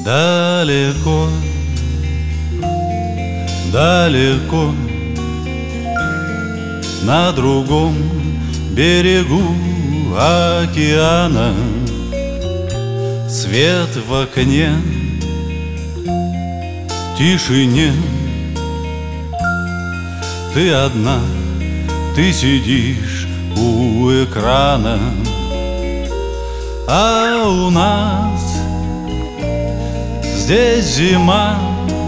Далеко, далеко, на другом берегу океана свет в окне, тишине. Ты одна, ты сидишь у экрана, а у нас здесь зима,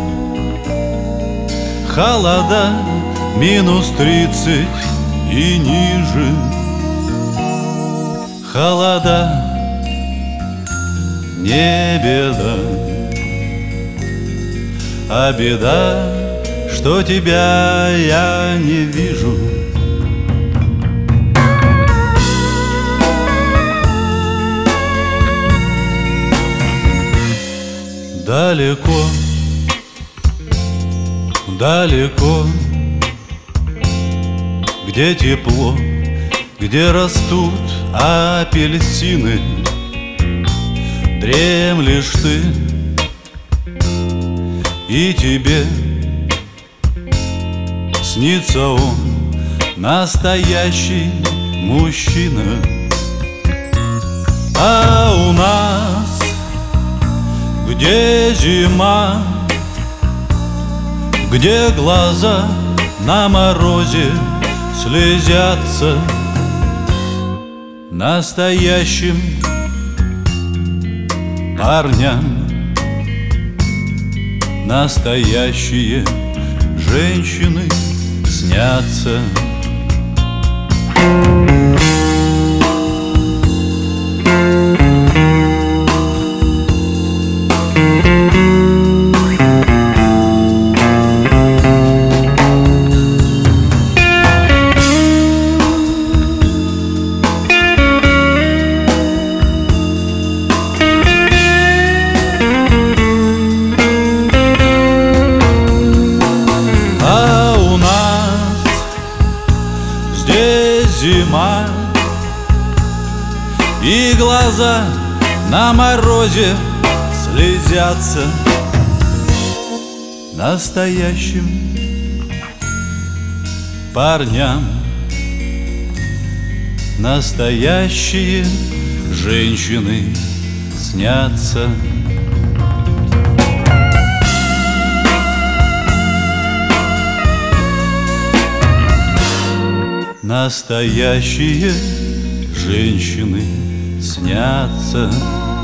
холода, -30 и ниже. Холода не беда, а беда, что тебя я не вижу. Далеко, далеко, где тепло, где растут апельсины, дремлешь ты, и тебе снится он, настоящий мужчина. А у нас, где зима, где глаза на морозе слезятся, настоящим парням настоящие женщины снятся. Зима, и глаза на морозе слезятся, настоящим парням настоящие женщины снятся. Настоящие женщины снятся.